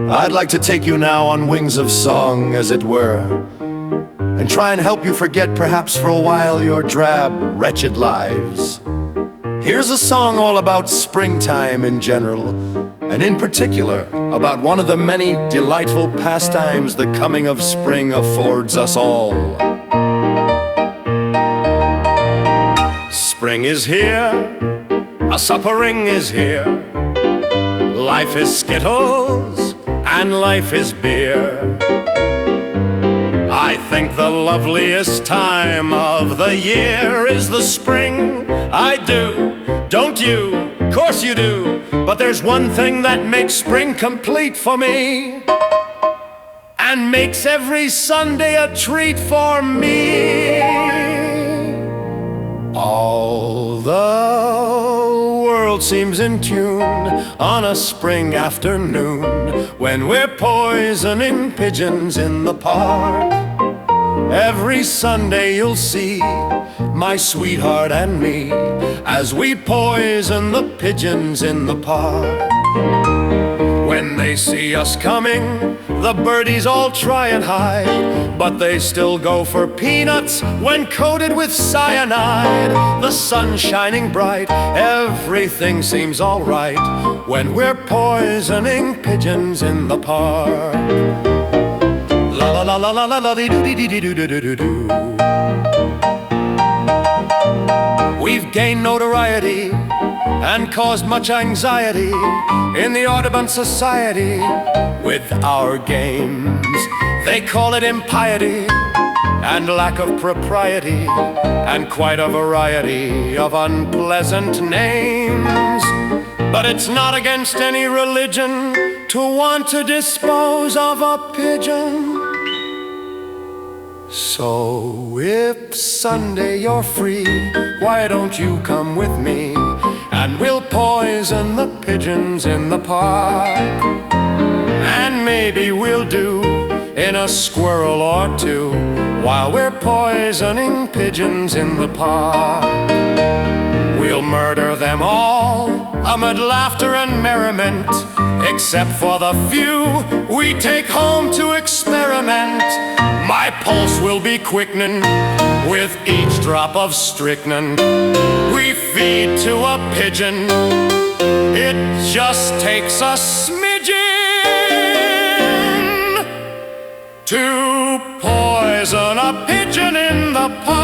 I'd like to take you now on wings of song, as it were, and try and help you forget, perhaps for a while, your drab, wretched lives. Here's a song all about springtime in general, and in particular, about one of the many delightful pastimes the coming of spring affords us all. Spring is here, a suppering is here. Life is Skittles, and life is beer. I think the loveliest time of the year is the spring. I do, don't you? Of course you do. But there's one thing that makes spring complete for me, and makes every Sunday a treat for me. All the world seems in tune on a spring afternoon, when we're poisoning pigeons in the park. Every Sunday you'll see my sweetheart and me as we poison the pigeons in the park. When they see us coming, the birdies all try and hide, but they still go for peanuts when coated with cyanide. The sun shining bright, everything seems all right when we're poisoning pigeons in the park. La la la la la la dee doo dee dee doo doo doo doo. We've gained notoriety and caused much anxiety in the Audubon Society with our games. They call it impiety and lack of propriety, and quite a variety of unpleasant names. But it's not against any religion to want to dispose of a pigeon. So if Sunday you're free, why don't you come with me, and we'll poison the pigeons in the park. And maybe we'll do in a squirrel or two while we're poisoning pigeons in the park. We'll murder them all amid laughter and merriment, except for the few we take home to experiment. My pulse will be quickening with each drop of strychnine we feed to a pigeon. It just takes a smidgen to poison a pigeon in the park.